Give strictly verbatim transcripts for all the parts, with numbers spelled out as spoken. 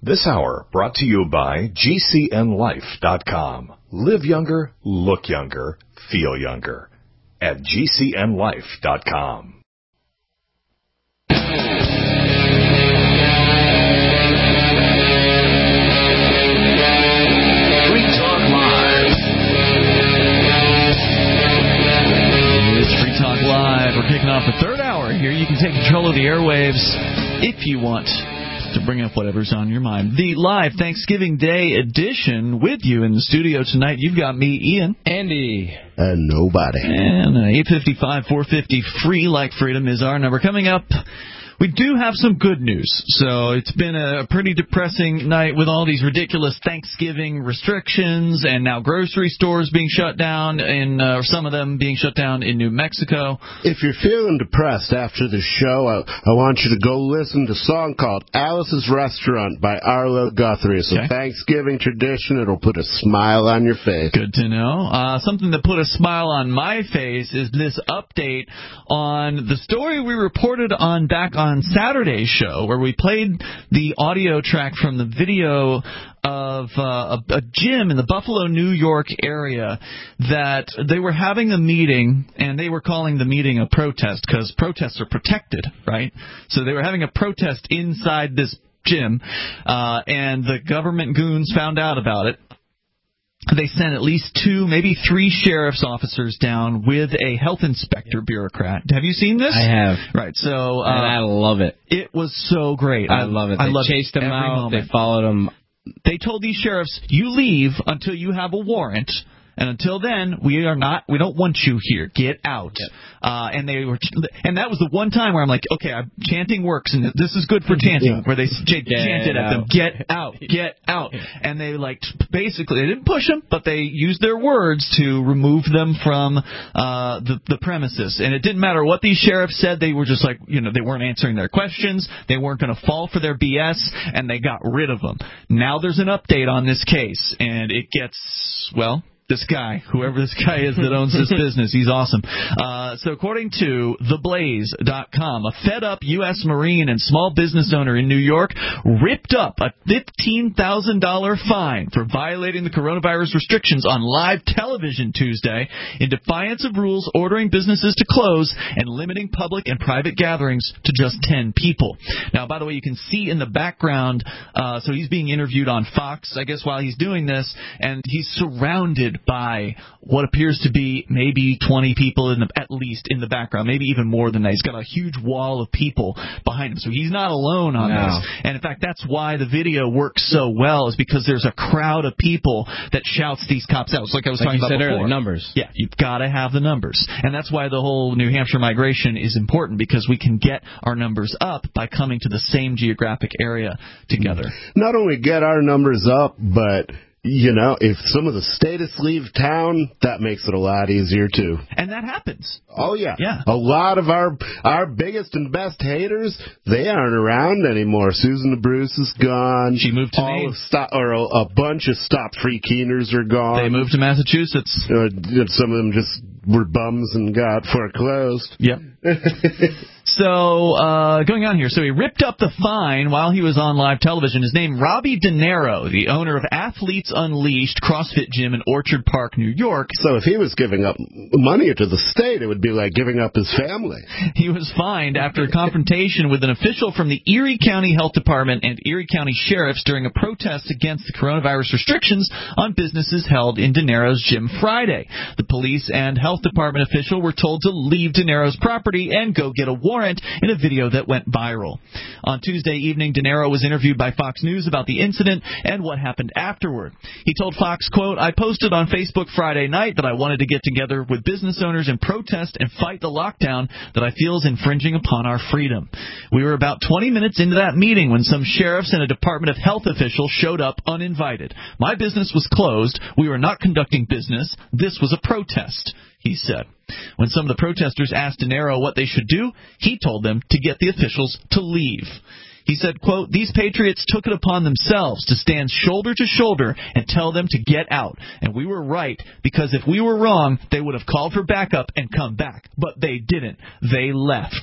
This hour brought to you by G C N life dot com. Live younger, look younger, feel younger at G C N life dot com. We're kicking off the third hour here. You can take control of the airwaves if you want to bring up whatever's on your mind. The live Thanksgiving Day edition with you in the studio tonight. You've got me, Ian. Andy. And nobody. And uh, eight five five, four five zero, free like freedom is our number. Coming up, we do have some good news. So it's been a pretty depressing night with all these ridiculous Thanksgiving restrictions and now grocery stores being shut down, and uh, some of them being shut down in New Mexico. If you're feeling depressed after the show, I, I want you to go listen to a song called Alice's Restaurant by Arlo Guthrie. It's okay. A Thanksgiving tradition. It'll put a smile on your face. Good to know. Uh, something that put a smile on my face is this update on the story we reported on back on on Saturday's show, where we played the audio track from the video of uh, a, a gym in the Buffalo, New York area that they were having a meeting, and they were calling the meeting a protest because protests are protected, right? So they were having a protest inside this gym, uh, and the government goons found out about it. They sent at least two, maybe three sheriff's officers down with a health inspector bureaucrat. Have you seen this? I have. Right. So, uh, and I love it. It was so great. I, I love it. They I love chased them out. Moment. They followed them. They told these sheriffs, "You leave until you have a warrant." And until then, we are not. We don't want you here. Get out. Yep. Uh, and they were, and that was the one time where I'm like, okay, I'm, chanting works, and this is good for chanting. Yeah. Where they ch- chanted at them, "Get out, get out." And they like basically they didn't push them, but they used their words to remove them from uh, the the premises. And it didn't matter what these sheriffs said. They were just like, you know, they weren't answering their questions. They weren't going to fall for their B S, and they got rid of them. Now there's an update on this case, and it gets well. This guy, whoever this guy is that owns this business, he's awesome. Uh, so according to the blaze dot com, a fed-up U S Marine and small business owner in New York ripped up a fifteen thousand dollars fine for violating the coronavirus restrictions on live television Tuesday in defiance of rules ordering businesses to close and limiting public and private gatherings to just ten people. Now, by the way, you can see in the background, uh, so he's being interviewed on Fox, I guess, while he's doing this, and he's surrounded by what appears to be maybe twenty people in the, at least in the background, maybe even more than that. He's got a huge wall of people behind him, so he's not alone on no. this. And in fact, that's why the video works so well, is because there's a crowd of people that shouts these cops out. It's like I was like talking you about said before. Earlier, numbers. Yeah, you've got to have the numbers, and that's why the whole New Hampshire migration is important, because we can get our numbers up by coming to the same geographic area together. Not only get our numbers up, but you know, if some of the statists leave town, that makes it a lot easier, too. And that happens. Oh, yeah. Yeah. A lot of our our biggest and best haters, they aren't around anymore. Susan the Bruce is gone. She moved to All Maine. Of stop, or a, a bunch of Stop Free Keeners are gone. They moved to Massachusetts. Uh, some of them just were bums and got foreclosed. Yep. So, uh, going on here, so he ripped up the fine while he was on live television. His name, Robbie De Niro, the owner of Athletes Unleashed CrossFit Gym in Orchard Park, New York. So if he was giving up money to the state, it would be like giving up his family. He was fined after a confrontation with an official from the Erie County Health Department and Erie County Sheriffs during a protest against the coronavirus restrictions on businesses held in De Niro's gym Friday. The police and health department official were told to leave De Niro's property and go get a warrant in a video that went viral. On Tuesday evening, De Niro was interviewed by Fox News about the incident and what happened afterward. He told Fox, quote, "I posted on Facebook Friday night that I wanted to get together with business owners and protest and fight the lockdown that I feel is infringing upon our freedom. We were about twenty minutes into that meeting when some sheriffs and a Department of Health official showed up uninvited. My business was closed. We were not conducting business. This was a protest," he said. When some of the protesters asked De Niro what they should do, he told them to get the officials to leave. He said, quote, "These patriots took it upon themselves to stand shoulder to shoulder and tell them to get out. And we were right, because if we were wrong, they would have called for backup and come back. But they didn't. They left,"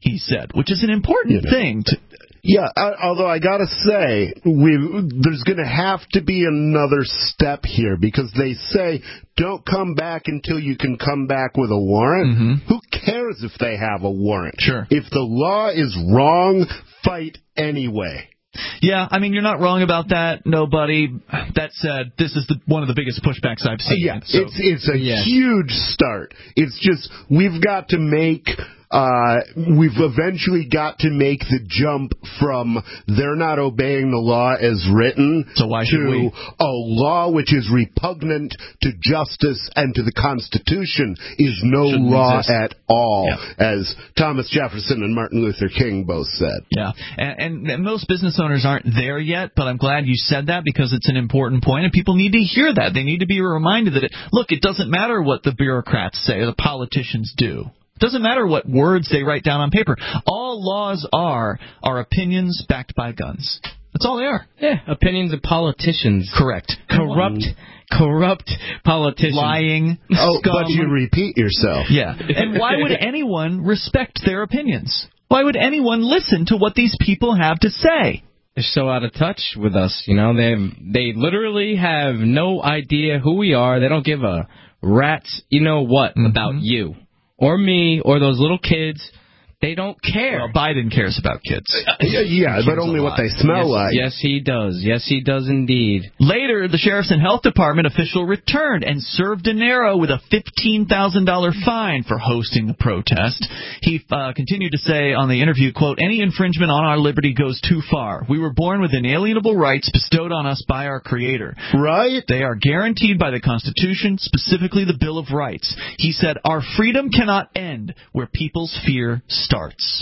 he said, which is an important you know. thing to... Yeah, uh, although I gotta say, we there's going to have to be another step here, because they say don't come back until you can come back with a warrant. Mm-hmm. Who cares if they have a warrant? Sure. If the law is wrong, fight anyway. Yeah, I mean, you're not wrong about that, nobody. That said, this is the, one of the biggest pushbacks I've seen. Yeah, so. it's it's a yeah. huge start. It's just, we've got to make... Uh, we've eventually got to make the jump from they're not obeying the law as written so why should to we? a law which is repugnant to justice and to the Constitution is no Shouldn't law exist. at all, Yeah. as Thomas Jefferson and Martin Luther King both said. Yeah, and, and most business owners aren't there yet, but I'm glad you said that, because it's an important point, and people need to hear that. They need to be reminded that, it, look, it doesn't matter what the bureaucrats say or the politicians do. It doesn't matter what words they write down on paper. All laws are are opinions backed by guns. That's all they are. Yeah, opinions of politicians. Correct. Corrupt, corrupt politicians. Lying. Oh, scum. but you repeat yourself. Yeah. And why would anyone respect their opinions? Why would anyone listen to what these people have to say? They're so out of touch with us, you know. They they literally have no idea who we are. They don't give a rat's you know what mm-hmm. about you or me or those little kids. They don't care. Well, Biden cares about kids. Yeah, yeah but only what they smell yes, like. Yes, he does. Yes, he does indeed. Later, the Sheriff's and Health Department official returned and served De Niro with a fifteen thousand dollars fine for hosting the protest. He uh, continued to say on the interview, quote, "Any infringement on our liberty goes too far. We were born with inalienable rights bestowed on us by our Creator. Right? They are guaranteed by the Constitution, specifically the Bill of Rights." He said, "Our freedom cannot end where people's fear starts."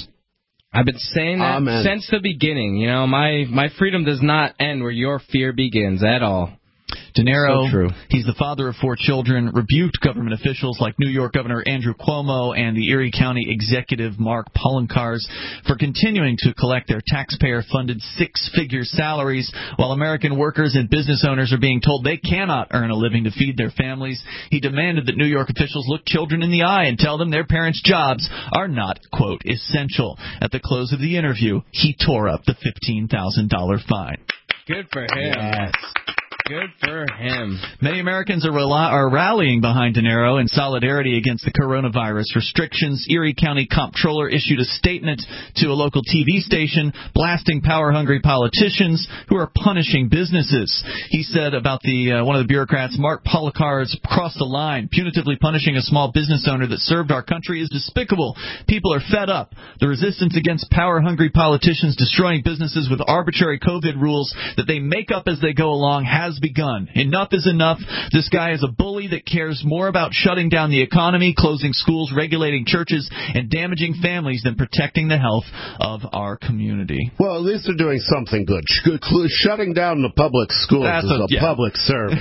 I've been saying that Amen. since the beginning. You know, my, my freedom does not end where your fear begins at all. De Niro, So true. He's the father of four children, rebuked government officials like New York Governor Andrew Cuomo and the Erie County Executive Mark Poloncarz for continuing to collect their taxpayer-funded six-figure salaries while American workers and business owners are being told they cannot earn a living to feed their families. He demanded that New York officials look children in the eye and tell them their parents' jobs are not, quote, essential. At the close of the interview, he tore up the fifteen thousand dollars fine. Good for him. Yes. Good for him. Many Americans are, rel- are rallying behind De Niro in solidarity against the coronavirus restrictions. Erie County Comptroller issued a statement to a local T V station blasting power-hungry politicians who are punishing businesses. He said about the uh, one of the bureaucrats, Mark Poloncarz, crossed the line. Punitively punishing a small business owner that served our country is despicable. People are fed up. The resistance against power-hungry politicians destroying businesses with arbitrary COVID rules that they make up as they go along has begun. Enough is enough. This guy is a bully that cares more about shutting down the economy, closing schools, regulating churches, and damaging families than protecting the health of our community. Well, at least they're doing something good. Sh- shutting down the public schools That's is a- a, yeah. public service.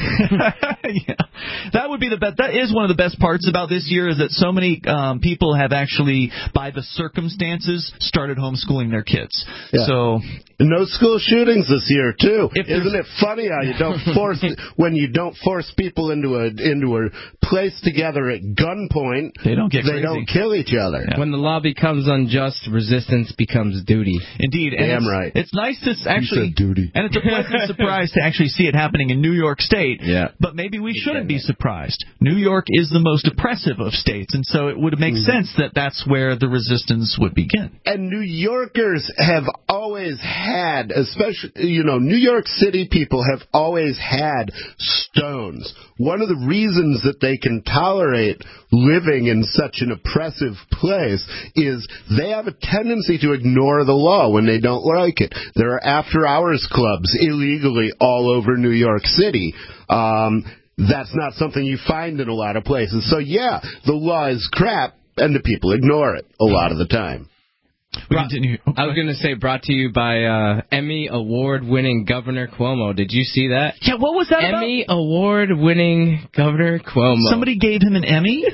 Yeah, that would be the best. That is one of the best parts about this year is that so many um, people have actually, by the circumstances, started homeschooling their kids. Yeah. So No school shootings this year too. If Isn't it funny how you don't force when you don't force people into a into a place together at gunpoint? They don't get They crazy. don't kill each other. Yeah. When the law becomes unjust, resistance becomes duty. Indeed, and Damn it's, right. It's nice to s- actually, said duty. and it's a pleasant surprise to actually see it happening in New York State. Yeah. But maybe we shouldn't be surprised. New York is the most oppressive of states, and so it would make Mm. sense that that's where the resistance would begin. And New Yorkers have always had, especially, you know, New York City people have always had stones. One of the reasons that they can tolerate living in such an oppressive place is they have a tendency to ignore the law when they don't like it. There are after-hours clubs illegally all over New York City. Um, that's not something you find in a lot of places. So, yeah, the law is crap, and the people ignore it a lot of the time. We continue. I was going to say, brought to you by uh, Emmy Award-winning Governor Cuomo. Did you see that? Yeah, what was that Emmy Award-winning Governor Cuomo. about? Somebody gave him an Emmy?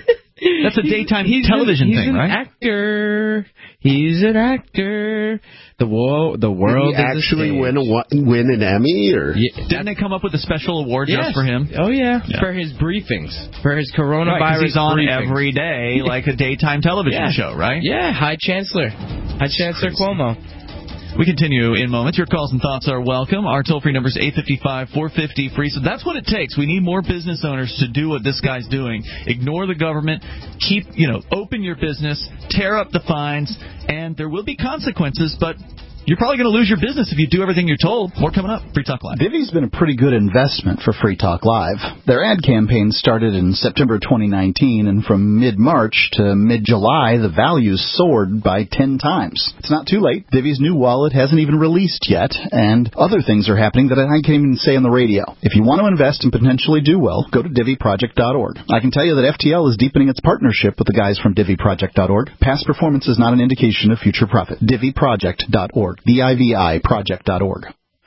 That's a daytime he's television an, he's thing, an right? Actor. He's an actor. The world, the world. Did he is actually a win a win an Emmy, or yeah, didn't they come up with a special award yes. just for him? Oh yeah. yeah, for his briefings, for his coronavirus. Right, 'cause he's on briefings. every day like a daytime television yeah. show, right? Yeah, High Chancellor, High Chancellor Cuomo. We continue in moments. Your calls and thoughts are welcome. Our toll-free number is eight five five, four five zero, free. So that's what it takes. We need more business owners to do what this guy's doing. Ignore the government. Keep, you know, open your business. Tear up the fines. And there will be consequences, but you're probably going to lose your business if you do everything you're told. More coming up. Free Talk Live. Divvy's been a pretty good investment for Free Talk Live. Their ad campaign started in September twenty nineteen, and from mid-March to mid-July, the values soared by ten times. It's not too late. Divvy's new wallet hasn't even released yet, and other things are happening that I can't even say on the radio. If you want to invest and potentially do well, go to Divvy Project dot org. I can tell you that F T L is deepening its partnership with the guys from Divvy Project dot org. Past performance is not an indication of future profit. Divvy Project dot org. D I V I Project dot org.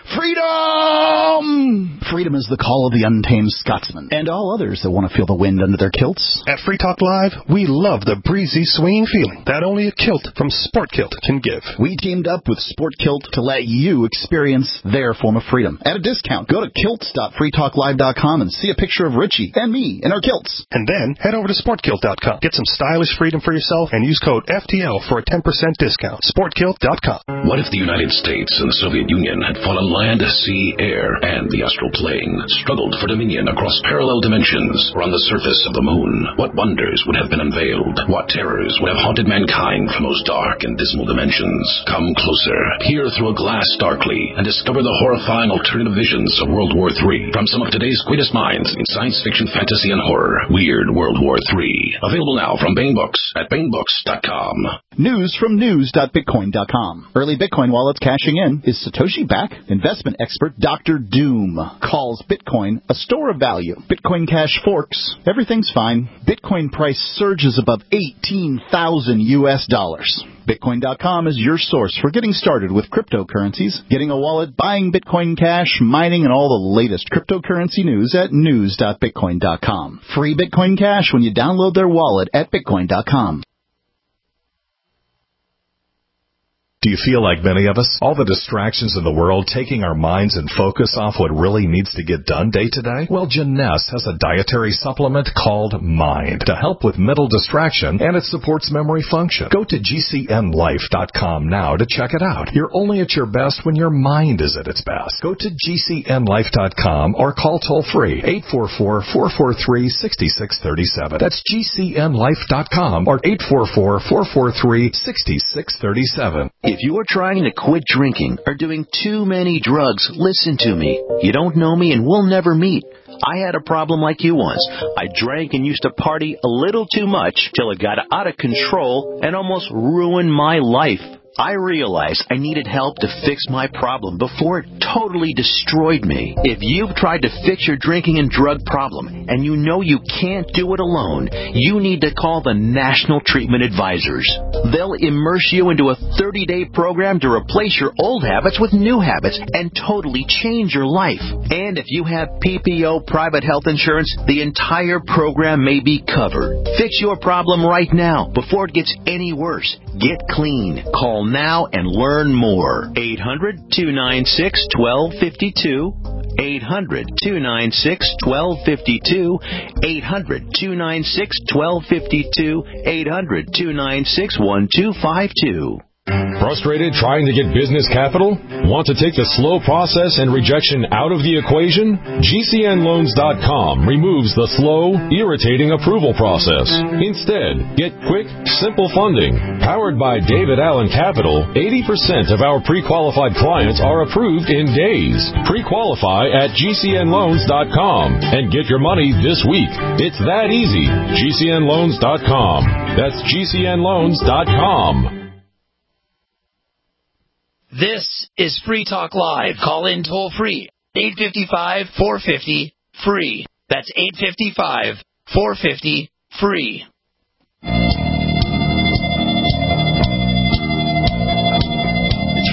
Freedom! Freedom is the call of the untamed Scotsman and all others that want to feel the wind under their kilts. At Free Talk Live, we love the breezy, swinging feeling that only a kilt from Sport Kilt can give. We teamed up with Sport Kilt to let you experience their form of freedom at a discount. Go to kilts dot free talk live dot com and see a picture of Richie and me in our kilts. And then head over to sport kilt dot com. Get some stylish freedom for yourself and use code F T L for a ten percent discount. sport kilt dot com. What if the United States and the Soviet Union had fought on land, sea, air, and the astral plane, struggled for dominion across parallel dimensions, or on the surface of the moon? What wonders would have been unveiled? What terrors would have haunted mankind from those dark and dismal dimensions? Come closer, peer through a glass darkly, and discover the horrifying alternative visions of World War Three from some of today's greatest minds in science fiction, fantasy, and horror. Weird World War Three. Available now from Bang Books at bang books dot com. News from news dot bitcoin dot com. Early Bitcoin wallets cashing in. Is Satoshi back? Investment expert Doctor Doom calls Bitcoin a store of value. Bitcoin Cash forks. Everything's fine. Bitcoin price surges above eighteen thousand U S dollars. Bitcoin dot com is your source for getting started with cryptocurrencies, getting a wallet, buying Bitcoin Cash, mining, and all the latest cryptocurrency news at news dot bitcoin dot com. Free Bitcoin Cash when you download their wallet at bitcoin dot com. Do you feel like many of us? All the distractions in the world taking our minds and focus off what really needs to get done day to day? Well, Jeunesse has a dietary supplement called Mind to help with mental distraction, and it supports memory function. Go to G C N life dot com now to check it out. You're only at your best when your mind is at its best. Go to G C N life dot com or call toll-free eight four four, four four three, six six three seven. That's G C N life dot com or eight four four, four four three, six six three seven. If you're trying to quit drinking or doing too many drugs, listen to me. You don't know me and we'll never meet. I had a problem like you once. I drank and used to party a little too much till it got out of control and almost ruined my life. I realized I needed help to fix my problem before it totally destroyed me. If you've tried to fix your drinking and drug problem and you know you can't do it alone, you need to call the National Treatment Advisors. They'll immerse you into a thirty-day program to replace your old habits with new habits and totally change your life. And if you have P P O private health insurance, the entire program may be covered. Fix your problem right now before it gets any worse. Get clean. Call now and learn more. eight hundred, two nine six, one two five two. eight hundred, two nine six, one two five two. eight hundred, two nine six, one two five two. eight hundred, two nine six, one two five two. Frustrated trying to get business capital? Want to take the slow process and rejection out of the equation? G C N loans dot com removes the slow, irritating approval process. Instead, get quick, simple funding. Powered by David Allen Capital, eighty percent of our pre-qualified clients are approved in days. Pre-qualify at G C N loans dot com and get your money this week. It's that easy. G C N loans dot com. That's G C N loans dot com. This is Free Talk Live. Call in toll free. eight five five, four five zero, free. That's eight five five, four five zero, free. It's Free Talk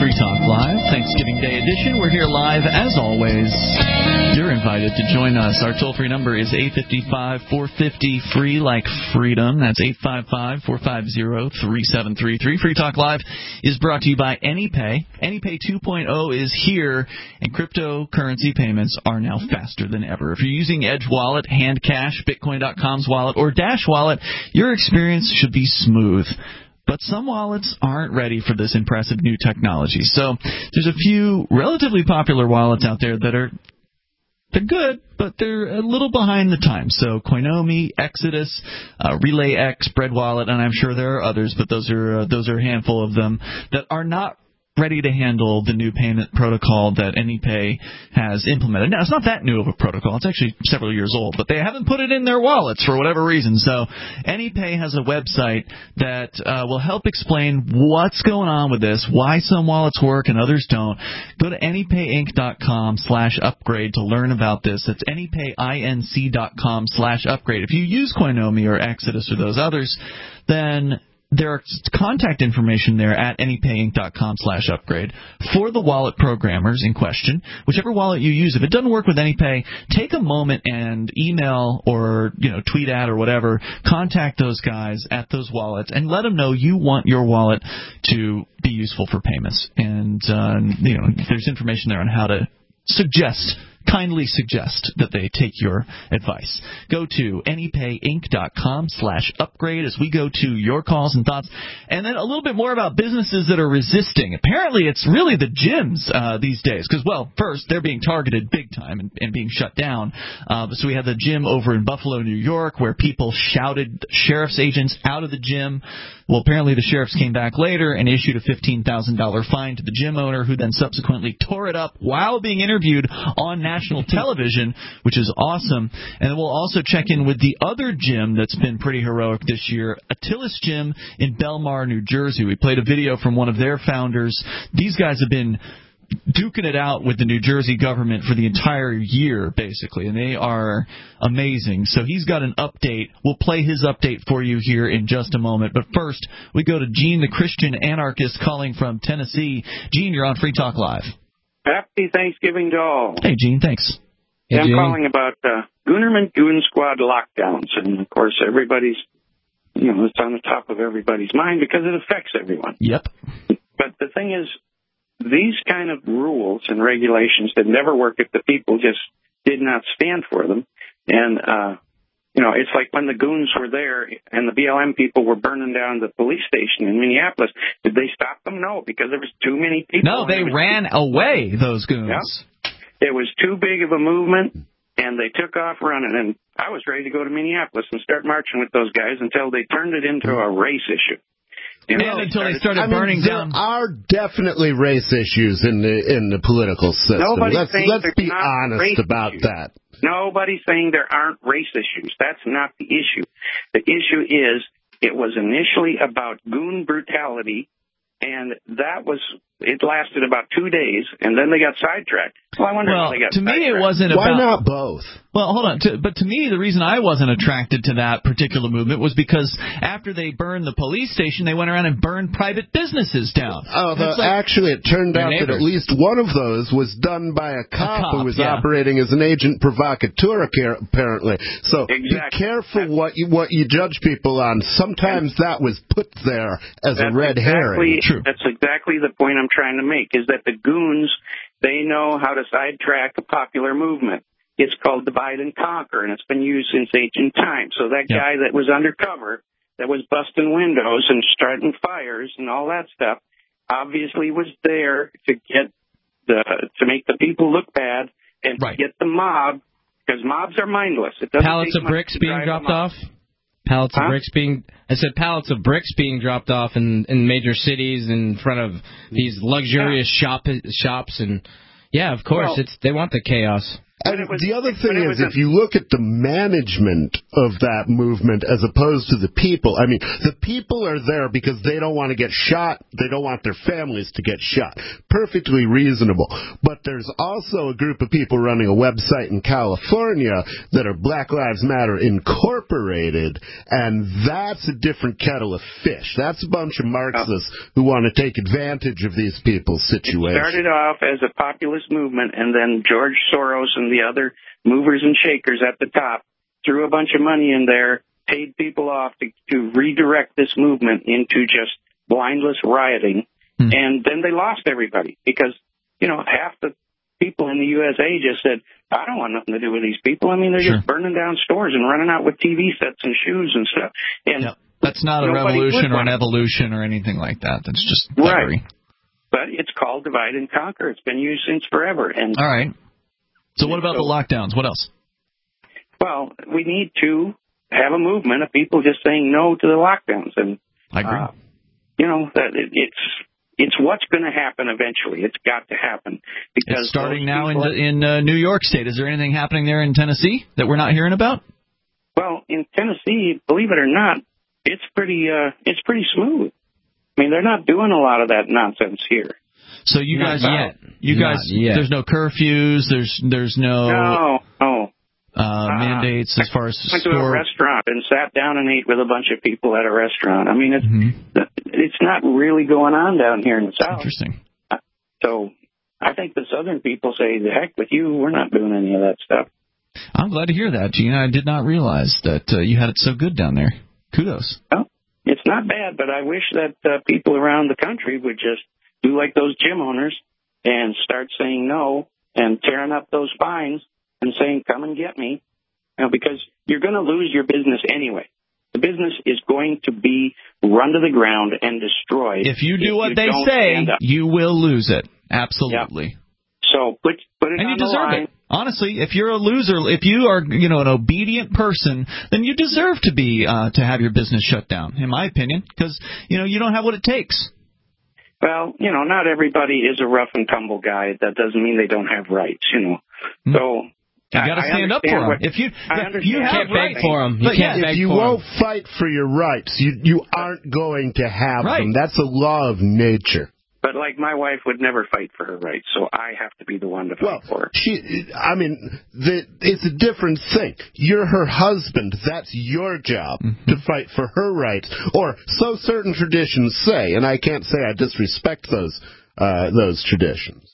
Live, Thanksgiving Day edition. We're here live, as always. You're invited to join us. Our toll-free number is eight five five, four five zero, free like freedom. That's eight five five, four five zero, three seven three three. Free Talk Live is brought to you by AnyPay. AnyPay two point oh is here, and cryptocurrency payments are now faster than ever. If you're using Edge Wallet, Handcash, Bitcoin dot com's wallet, or Dash Wallet, your experience should be smooth. But some wallets aren't ready for this impressive new technology. So there's a few relatively popular wallets out there that are they're good, but they're a little behind the times. So Coinomi, Exodus, uh, RelayX, Bread Wallet, and I'm sure there are others, but those are uh, those are a handful of them that are not ready to handle the new payment protocol that AnyPay has implemented. Now, it's not that new of a protocol. It's actually several years old, but they haven't put it in their wallets for whatever reason. So AnyPay has a website that uh, will help explain what's going on with this, why some wallets work and others don't. Go to anypayinc dot com slash upgrade to learn about this. That's anypayinc dot com slash upgrade. If you use Coinomi or Exodus or those others, then there's contact information there at anypayinc dot com slash upgrade for the wallet programmers in question. Whichever wallet you use, if it doesn't work with AnyPay, take a moment and email or, you know, tweet at or whatever, contact those guys at those wallets and let them know you want your wallet to be useful for payments. And, uh, you know, there's information there on how to suggest kindly suggest that they take your advice. Go to anypayinc dot com slash upgrade as we go to your calls and thoughts. And then a little bit more about businesses that are resisting. Apparently it's really the gyms uh, these days because, well, first, they're being targeted big time and, and being shut down. Uh, so we had the gym over in Buffalo, New York, where people shouted sheriff's agents out of the gym. Well, apparently the sheriffs came back later and issued a fifteen thousand dollars fine to the gym owner, who then subsequently tore it up while being interviewed on national television, which is awesome. And we'll also check in with the other gym that's been pretty heroic this year, Attilis Gym in Belmar, New Jersey. We played a video from one of their founders. These guys have been duking it out with the New Jersey government for the entire year, basically, and they are amazing. So he's got an update. We'll play his update for you here in just a moment. But first, we go to Gene, the Christian anarchist, calling from Tennessee. Gene, you're on Free Talk Live. Happy Thanksgiving to all. Hey, Gene, thanks. Hey, I'm Gene. calling about uh, Goonerman Goon Squad lockdowns, and of course, everybody's, you know, it's on the top of everybody's mind because it affects everyone. Yep. But the thing is, these kind of rules and regulations that never work if the people just did not stand for them. And, uh, you know, it's like when the goons were there and the B L M people were burning down the police station in Minneapolis. Did they stop them? No, because there was too many people. No, they ran away, those goons. Yeah. It was too big of a movement, and they took off running. And I was ready to go to Minneapolis and start marching with those guys until they turned it into a race issue. You know, and until they started I mean, burning there down. There are definitely race issues in the in the political system. Nobody's let's saying let's there's be not honest race about issues. that. Nobody's saying there aren't race issues. That's not the issue. The issue is it was initially about goon brutality, and that was it lasted about two days, and then they got sidetracked. Well, I wonder well, how they got to sidetracked. me, it wasn't Why about. not both? Well, hold on. To, but to me, the reason I wasn't attracted to that particular movement was because after they burned the police station, they went around and burned private businesses down. Oh, the, like, actually, it turned out neighbors. that at least one of those was done by a cop, a cop who was yeah. operating as an agent provocateur, apparently. So Exactly. be careful what you what you judge people on. Sometimes that was put there as That's a red exactly, herring. True. That's exactly the point I'm trying to make, is that the goons, they know how to sidetrack a popular movement. It's called divide and conquer, and it's been used since ancient times. So that Yep. guy that was undercover, that was busting windows and starting fires and all that stuff, obviously was there to get the to make the people look bad and Right. to get the mob, because mobs are mindless. It doesn't Pallets take of much bricks to being drive dropped them up. off? Pallets Huh? of bricks being... I said pallets of bricks being dropped off in, in major cities in front of these luxurious shop shops. And, yeah, of course, Well, it's they want the chaos. And was, the other thing is, if you look at the management of that movement as opposed to the people, I mean, the people are there because they don't want to get shot. They don't want their families to get shot. Perfectly reasonable. But there's also a group of people running a website in California that are Black Lives Matter Incorporated, and that's a different kettle of fish. That's a bunch of Marxists who want to take advantage of these people's situation. It started off as a populist movement, and then George Soros and the other movers and shakers at the top threw a bunch of money in there, paid people off to, to redirect this movement into just blindless rioting, hmm. and then they lost everybody because, you know, half the people in the U S A just said, I don't want nothing to do with these people. I mean, they're sure. just burning down stores and running out with T V sets and shoes and stuff. And yep. That's not a revolution or an evolution or anything like that. That's just thuggery. Right. But it's called divide and conquer. It's been used since forever. And all right. So what about so, the lockdowns? What else? Well, we need to have a movement of people just saying no to the lockdowns. And I agree. Uh, you know, that it, it's it's what's going to happen eventually. It's got to happen. Because it's starting now in, in uh, New York State. Is there anything happening there in Tennessee that we're not hearing about? Well, in Tennessee, believe it or not, it's pretty uh, it's pretty smooth. I mean, they're not doing a lot of that nonsense here. So you not guys, yet. you not guys, yet. there's no curfews. There's there's no no, no. Uh, uh, mandates as far as I went store. to a restaurant and sat down and ate with a bunch of people at a restaurant. I mean, it's mm-hmm. it's not really going on down here in the South. Interesting. So I think the Southern people say, the heck with you, we're not doing any of that stuff. I'm glad to hear that, Gene. I did not realize that uh, you had it so good down there. Kudos. Well, it's not bad, but I wish that uh, people around the country would just do like those gym owners and start saying no and tearing up those fines and saying, come and get me, you know, because you're going to lose your business anyway. The business is going to be run to the ground and destroyed. If you do what they say, you will lose it. Absolutely. Yep. So put put it and on you the deserve line. it. Honestly, if you're a loser, if you are, you know, an obedient person, then you deserve to be uh, to have your business shut down, in my opinion, because you know you don't have what it takes. Well, you know, not everybody is a rough and tumble guy. That doesn't mean they don't have rights, you know. Mm-hmm. So you got to stand up for them. What, if you, I if you have can't rights, beg for them. You but can't yeah, beg if you for won't them. fight for your rights, you you aren't going to have right. them. That's a law of nature. But like my wife would never fight for her rights, so I have to be the one to fight well, for her. She, I mean, the, it's a different thing. You're her husband. That's your job mm-hmm. to fight for her rights, or so certain traditions say. And I can't say I disrespect those uh, those traditions.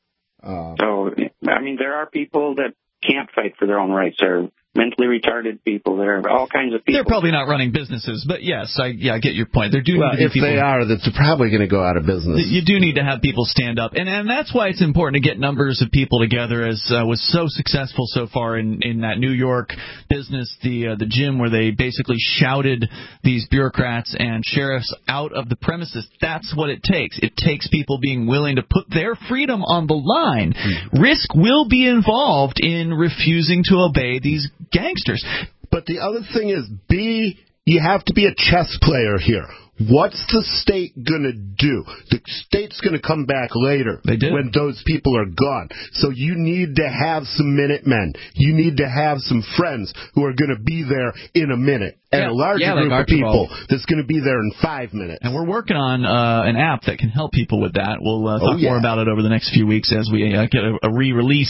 Uh, so, I mean, there are people that can't fight for their own rights. There are mentally retarded people. There are all kinds of people. They're probably not running businesses, but yes, I yeah, I get your point. There do well, need to be if people, they are, they're probably going to go out of business. You do need to have people stand up, and and that's why it's important to get numbers of people together, as uh, was so successful so far in, in that New York business, the uh, the gym where they basically shouted these bureaucrats and sheriffs out of the premises. That's what it takes. It takes people being willing to put their freedom on the line. Mm-hmm. Risk will be involved in refusing to obey these gangsters. But the other thing is, be you have to be a chess player here. What's the state going to do? The state's going to come back later they did. when those people are gone. So you need to have some Minutemen. You need to have some friends who are going to be there in a minute. And yeah, a larger yeah, group like of people that's going to be there in five minutes. And we're working on uh, an app that can help people with that. We'll uh, talk oh, yeah. more about it over the next few weeks as we uh, get a, a re-release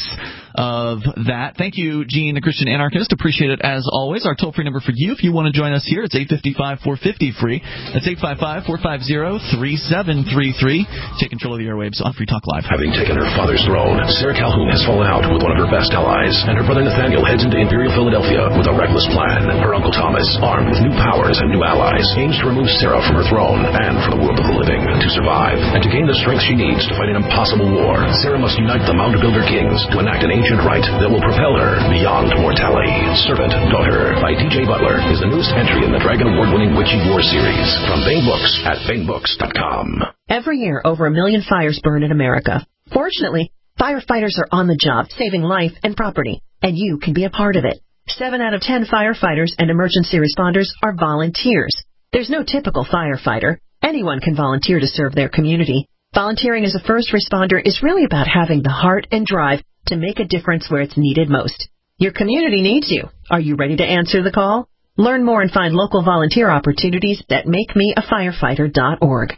of that. Thank you, Gene, the Christian Anarchist. Appreciate it as always. Our toll-free number for you, if you want to join us here, it's eight five five, four five zero, free. That's eight five five, four five zero, three seven three three. Take control of the airwaves on Free Talk Live. Having taken her father's throne, Sarah Calhoun has fallen out with one of her best allies, and her brother Nathaniel heads into Imperial Philadelphia with a reckless plan. Her uncle Thomas, armed with new powers and new allies, aims to remove Sarah from her throne and from the world of the living. To survive and to gain the strength she needs to fight an impossible war, Sarah must unite the Mound Builder Kings to enact an ancient rite that will propel her beyond mortality. Servant Daughter by D J Butler is the newest entry in the Dragon Award-winning Witchy War series from Bane Books at bane books dot com. Every year, over a million fires burn in America. Fortunately, firefighters are on the job, saving life and property, and you can be a part of it. Seven out of ten firefighters and emergency responders are volunteers. There's no typical firefighter. Anyone can volunteer to serve their community. Volunteering as a first responder is really about having the heart and drive to make a difference where it's needed most. Your community needs you. Are you ready to answer the call? Learn more and find local volunteer opportunities at make me a firefighter dot org.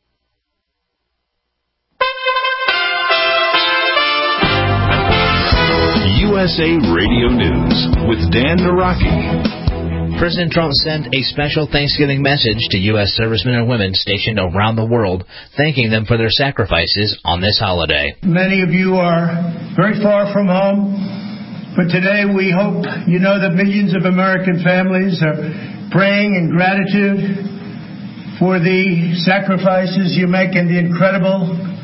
U S A Radio News with Dan Naraki. President Trump sent a special Thanksgiving message to U S servicemen and women stationed around the world, thanking them for their sacrifices on this holiday. Many of you are very far from home, but today we hope you know that millions of American families are praying in gratitude for the sacrifices you make and the incredible,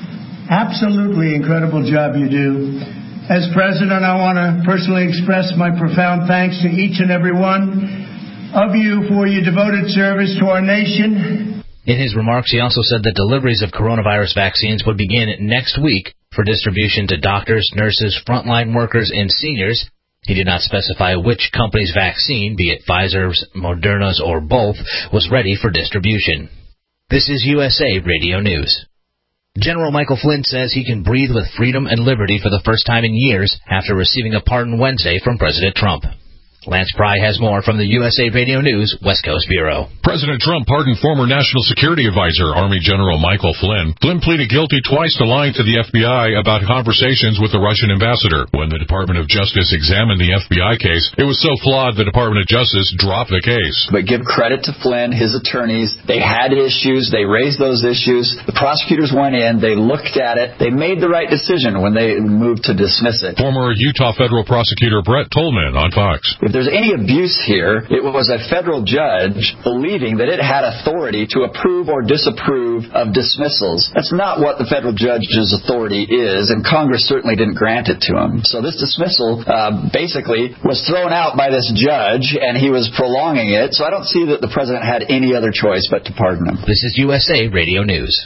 absolutely incredible job you do. As president, I want to personally express my profound thanks to each and every one of you for your devoted service to our nation. In his remarks, he also said that deliveries of coronavirus vaccines would begin next week for distribution to doctors, nurses, frontline workers, and seniors. He did not specify which company's vaccine, be it Pfizer's, Moderna's, or both, was ready for distribution. This is U S A Radio News. General Michael Flynn says he can breathe with freedom and liberty for the first time in years after receiving a pardon Wednesday from President Trump. Lance Pry has more from the U S A Radio News West Coast Bureau. President Trump pardoned former National Security Advisor Army General Michael Flynn. Flynn pleaded guilty twice to lying to the F B I about conversations with the Russian ambassador. When the Department of Justice examined the F B I case, it was so flawed the Department of Justice dropped the case. But give credit to Flynn, his attorneys. They had issues. They raised those issues. The prosecutors went in. They looked at it. They made the right decision when they moved to dismiss it. Former Utah federal prosecutor Brett Tolman on Fox. If there's any abuse here, it was a federal judge believing that it had authority to approve or disapprove of dismissals. That's not what the federal judge's authority is, and Congress certainly didn't grant it to him. So this dismissal uh, basically was thrown out by this judge, and he was prolonging it. So I don't see that the president had any other choice but to pardon him. This is U S A Radio News.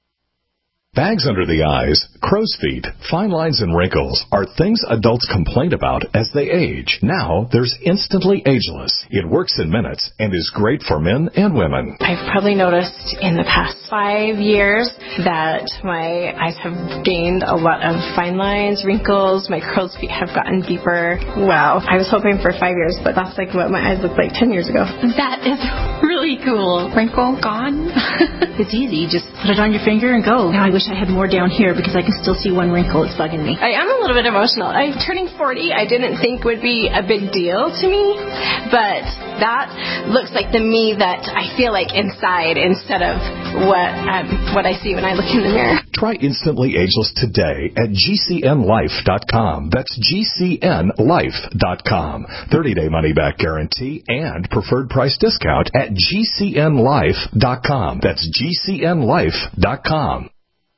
Bags under the eyes, crow's feet, fine lines, and wrinkles are things adults complain about as they age. Now, there's Instantly Ageless. It works in minutes and is great for men and women. I've probably noticed in the past five years that my eyes have gained a lot of fine lines, wrinkles, my crow's feet have gotten deeper. Wow. I was hoping for five years, but that's like what my eyes looked like ten years ago. That is really cool. Wrinkle gone. It's easy. Just put it on your finger and go. Now I wish I had more down here because I can still see one wrinkle. It's bugging me. I am a little bit emotional. I'm turning forty. I didn't think would be a big deal to me, but that looks like the me that I feel like inside instead of what um, what I see when I look in the mirror. Try Instantly Ageless today at G C N life dot com. That's G C N life dot com. thirty-day money-back guarantee and preferred price discount at G C N life dot com. That's G C N life dot com.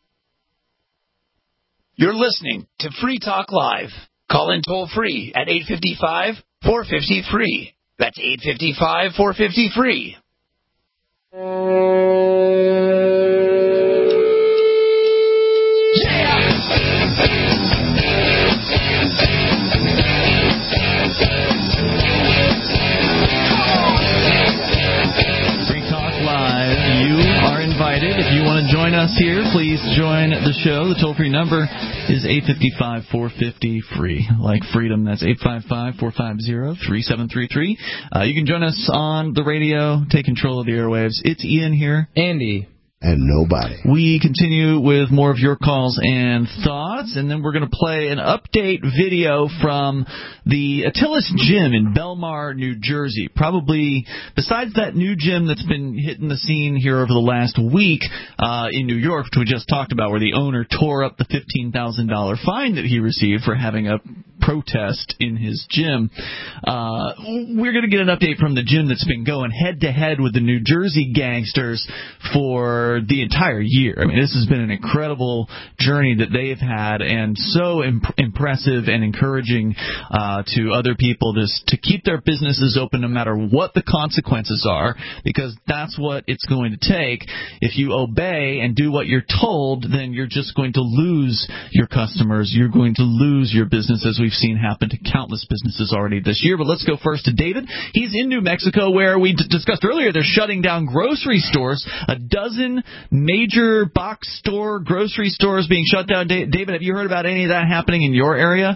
You're listening to Free Talk Live. Call in toll free at eight five five, four five zero, free. That's eight five five, four five zero, free. If you want to join us here, please join the show. The toll-free number is eight five five, four five zero, free. Like freedom, that's eight five five, four five zero, three seven three three. Uh, you can join us on the radio, take control of the airwaves. It's Ian here. Andy. And nobody. We continue with more of your calls and thoughts, and then we're going to play an update video from the Attilas Gym in Belmar, New Jersey. Probably, besides that new gym that's been hitting the scene here over the last week uh, in New York, which we just talked about, where the owner tore up the fifteen thousand dollars fine that he received for having a protest in his gym. Uh, we're going to get an update from the gym that's been going head-to-head with the New Jersey gangsters for the entire year. I mean, this has been an incredible journey that they've had, and so imp- impressive and encouraging uh, to other people just to keep their businesses open no matter what the consequences are, because that's what it's going to take. If you obey and do what you're told, then you're just going to lose your customers. You're going to lose your business, as we've vaccine happened to countless businesses already this year. But let's go first to David. He's in New Mexico, where we d- discussed earlier they're shutting down grocery stores. A dozen major box store grocery stores being shut down. Da- David, have you heard about any of that happening in your area?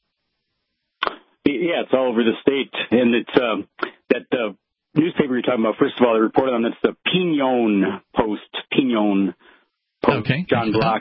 Yeah, it's all over the state, and it's um, that uh, newspaper you're talking about. First of all, they reported on that's the Pinon Post, Pinon Post, okay. John Block,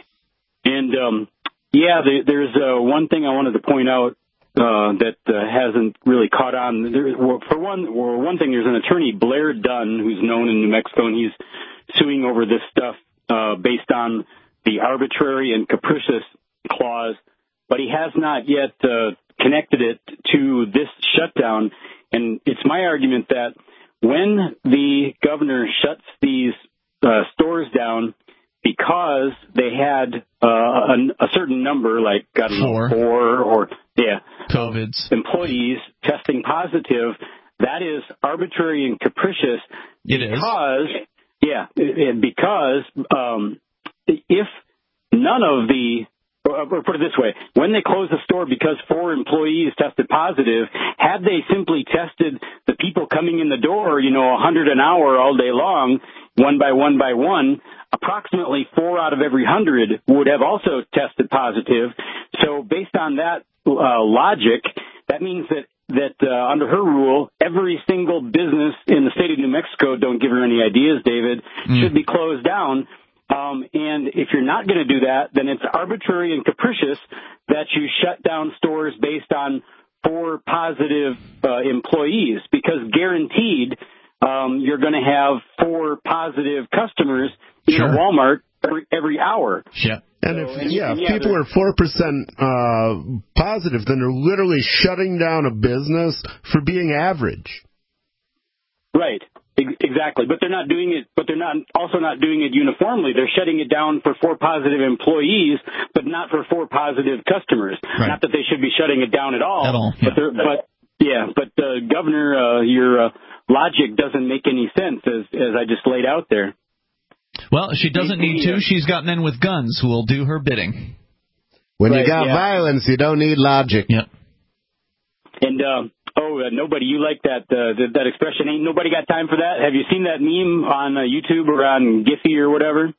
and um, yeah, the, there's uh, one thing I wanted to point out uh, that uh, hasn't really caught on. There, well, for one, well, one thing, there's an attorney, Blair Dunn, who's known in New Mexico, and he's suing over this stuff uh, based on the arbitrary and capricious clause, but he has not yet uh, connected it to this shutdown. And it's my argument that when the governor shuts these uh, stores down because they had uh, a, a certain number, like I don't four. know, four or yeah, COVID's employees testing positive, that is arbitrary and capricious. It because, is. Yeah, and because um, if none of the Or put it this way, when they closed the store because four employees tested positive, had they simply tested the people coming in the door, you know, one hundred an hour all day long, one by one by one, approximately four out of every one hundred would have also tested positive. So based on that uh, logic, that means that that uh, under her rule, every single business in the state of New Mexico, don't give her any ideas, David, mm. should be closed down. Um, and if you're not going to do that, then it's arbitrary and capricious that you shut down stores based on four positive uh, employees, because guaranteed um, you're going to have four positive customers in sure. a Walmart every, every hour. Yeah. And if so, and, yeah, and, if yeah, people are four percent uh, positive, then they're literally shutting down a business for being average. Right. Exactly, but they're not doing it. But they're not also not doing it uniformly. They're shutting it down for four positive employees, but not for four positive customers. Right. Not that they should be shutting it down at all. At all, yeah. But, they're, but yeah, but uh, Governor, uh, your uh, logic doesn't make any sense as as I just laid out there. Well, she doesn't need to. She's got men with guns who will do her bidding. When right, you got yeah. violence, you don't need logic. Yep. And. Uh, Oh, uh, nobody, you like that, uh, that that expression, ain't nobody got time for that? Have you seen that meme on uh, YouTube or on Giphy or whatever?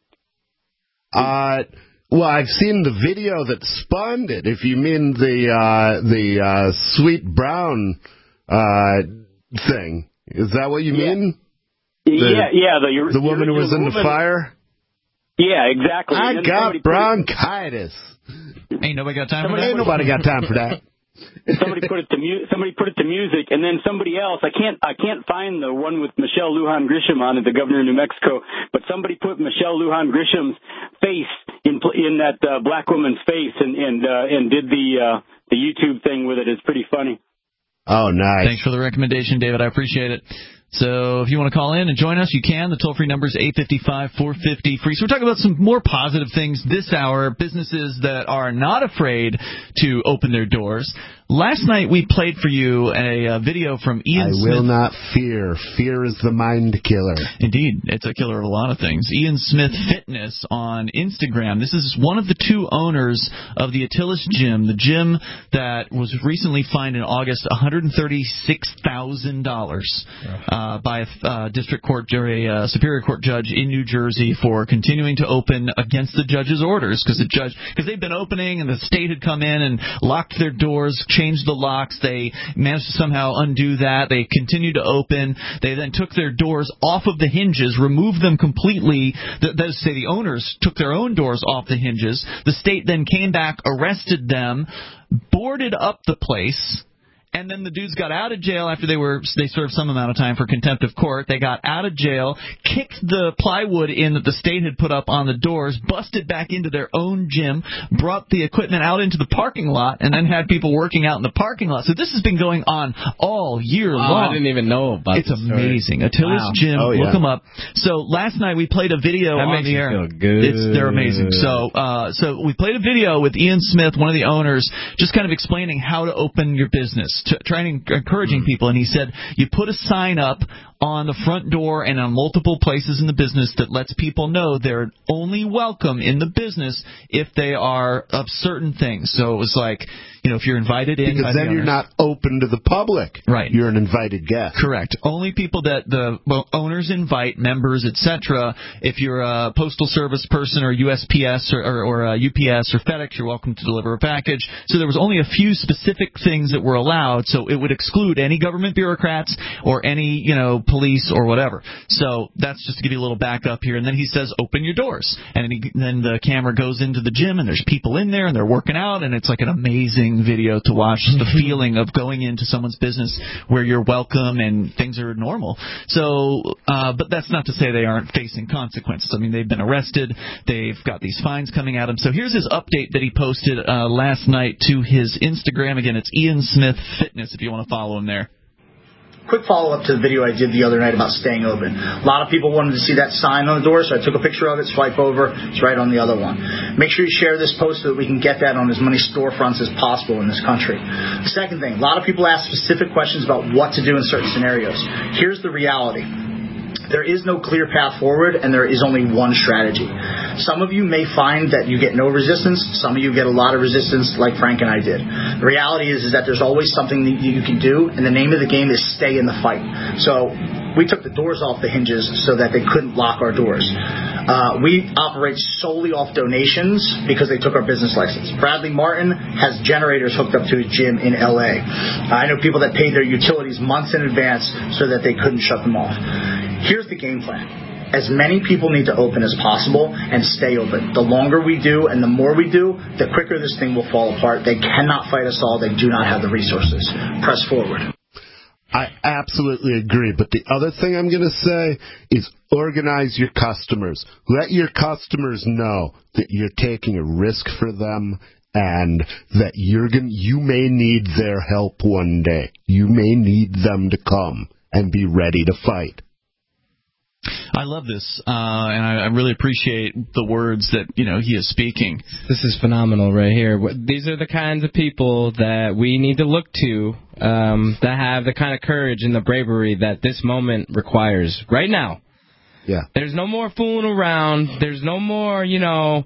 Uh, well, I've seen the video that spawned it, if you mean the uh, the uh, Sweet Brown uh, thing. Is that what you yeah. mean? The, the, yeah, yeah. The, the woman who was in the fire? Yeah, exactly. I got bronchitis. Ain't nobody got time somebody, for that? Ain't nobody got time for that. somebody put it to mu- somebody put it to music, and then somebody else. I can't I can't find the one with Michelle Lujan Grisham on it, the governor of New Mexico. But somebody put Michelle Lujan Grisham's face in in that uh, black woman's face, and and uh, and did the uh, the YouTube thing with it. It's pretty funny. Oh, nice. Thanks for the recommendation, David. I appreciate it. So if you want to call in and join us, you can. The toll-free number is eight five five, four five zero, free. So we're talking about some more positive things this hour, businesses that are not afraid to open their doors. Last night we played for you a, a video from Ian I Smith. I will not fear. Fear is the mind killer. Indeed. It's a killer of a lot of things. Ian Smith Fitness on Instagram. This is one of the two owners of the Attilis Gym, the gym that was recently fined in August one hundred thirty-six thousand dollars uh, by a uh, district court jury, uh, superior court judge in New Jersey for continuing to open against the judge's orders, because the judge, because they've been opening and the state had come in and locked their doors, changed the locks. They managed to somehow undo that. They continued to open. They then took their doors off of the hinges, removed them completely. That is to say, the owners took their own doors off the hinges. The state then came back, arrested them, boarded up the place. And then the dudes got out of jail after they were they served some amount of time for contempt of court. They got out of jail, kicked the plywood in that the state had put up on the doors, busted back into their own gym, brought the equipment out into the parking lot, and then had people working out in the parking lot. So this has been going on all year wow, long. I didn't even know about it's this story. amazing. Attilis wow. Gym, oh, yeah. look them up. So last night we played a video that on makes the me air. Feel good. It's, they're amazing. So uh, so we played a video with Ian Smith, one of the owners, just kind of explaining how to open your business, to, trying to encouraging people, and he said you put a sign up on the front door and on multiple places in the business that lets people know they're only welcome in the business if they are of certain things. So it was like, you know, if you're invited in, because then you're not open to the public. Right. You're an invited guest. Correct. Only people that the owners invite, members, et cetera. If you're a postal service person or U S P S or, or, or U P S or FedEx, you're welcome to deliver a package. So there was only a few specific things that were allowed. So it would exclude any government bureaucrats or any, you know, police or whatever. So that's just to give you a little backup here. And then he says, open your doors. And then, he, then the camera goes into the gym and there's people in there and they're working out, and it's like an amazing video to watch, the feeling of going into someone's business where you're welcome and things are normal. So, uh, but that's not to say they aren't facing consequences. I mean, they've been arrested. They've got these fines coming at them. So here's his update that he posted uh, last night to his Instagram. Again, it's Ian Smith Fitness if you want to follow him there. Quick follow-up to the video I did the other night about staying open. A lot of people wanted to see that sign on the door, so I took a picture of it, swipe over, it's right on the other one. Make sure you share this post so that we can get that on as many storefronts as possible in this country. The second thing, a lot of people ask specific questions about what to do in certain scenarios. Here's the reality. There is no clear path forward, and there is only one strategy. Some of you may find that you get no resistance. Some of you get a lot of resistance, like Frank and I did. The reality is, is that there's always something that you can do, and the name of the game is stay in the fight. So we took the doors off the hinges so that they couldn't lock our doors. Uh, we operate solely off donations because they took our business license. Bradley Martin has generators hooked up to his gym in L A. I know people that paid their utilities months in advance so that they couldn't shut them off. Here's the game plan. As many people need to open as possible and stay open. The longer we do and the more we do, the quicker this thing will fall apart. They cannot fight us all. They do not have the resources. Press forward. I absolutely agree. But the other thing I'm going to say is organize your customers. Let your customers know that you're taking a risk for them and that you're going you may need their help one day. You may need them to come and be ready to fight. I love this, uh, and I, I really appreciate the words that, you know, he is speaking. This is phenomenal right here. These are the kinds of people that we need to look to, um, that have the kind of courage and the bravery that this moment requires right now. Yeah. There's no more fooling around. There's no more, you know,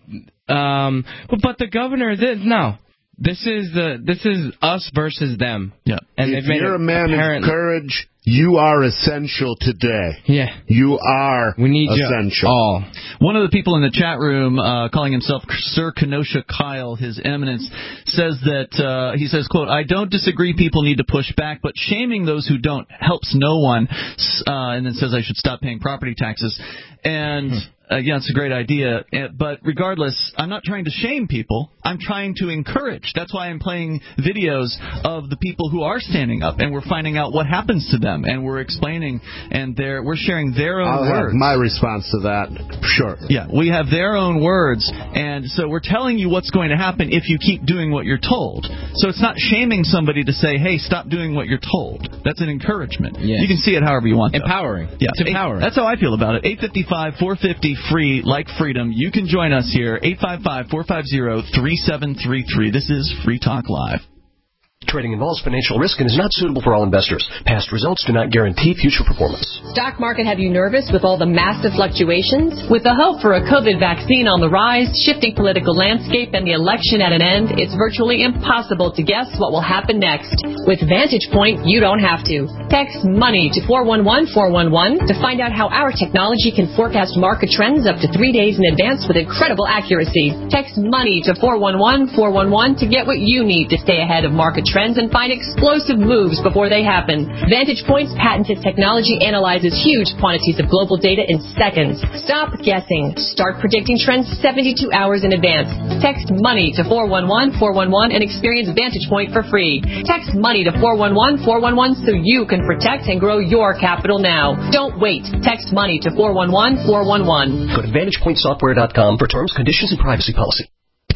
um, but, but the governor, this, no. This is the this is us versus them. Yeah. And if you're a man of courage, you are essential today. Yeah. You are we need essential. You all. One of the people in the chat room, uh, calling himself Sir Kenosha Kyle, His Eminence, says that, uh, he says, quote, I don't disagree people need to push back, but shaming those who don't helps no one, uh, and then says I should stop paying property taxes. And... Hmm. Uh, yeah, it's a great idea, but regardless, I'm not trying to shame people. I'm trying to encourage. That's why I'm playing videos of the people who are standing up, and we're finding out what happens to them, and we're explaining, and they're, we're sharing their own I'll words. Have my response to that, sure. Yeah, we have their own words, and so we're telling you what's going to happen if you keep doing what you're told. So it's not shaming somebody to say, hey, stop doing what you're told. That's an encouragement. Yes. You can see it however you want, though. Empowering. Yeah, it's empowering. That's how I feel about it. eight five five, four five zero, free, like freedom. You can join us here, eight five five, four five zero, three seven three three. This is Free Talk Live. Trading involves financial risk and is not suitable for all investors. Past results do not guarantee future performance. Stock market have you nervous with all the massive fluctuations? With the hope for a COVID vaccine on the rise, shifting political landscape, and the election at an end, it's virtually impossible to guess what will happen next. With Vantage Point, you don't have to. Text MONEY to four one one four one one to find out how our technology can forecast market trends up to three days in advance with incredible accuracy. Text MONEY to four one one four one one to get what you need to stay ahead of market trends and find explosive moves before they happen. Vantage Point's patented technology analyzes huge quantities of global data in seconds. Stop guessing. Start predicting trends seventy-two hours in advance. Text MONEY to four one one four one one and experience Vantage Point for free. Text MONEY to four one one four one one so you can protect and grow your capital now. Don't wait. Text MONEY to four one one four one one. Go to vantage point software dot com for terms, conditions, and privacy policy.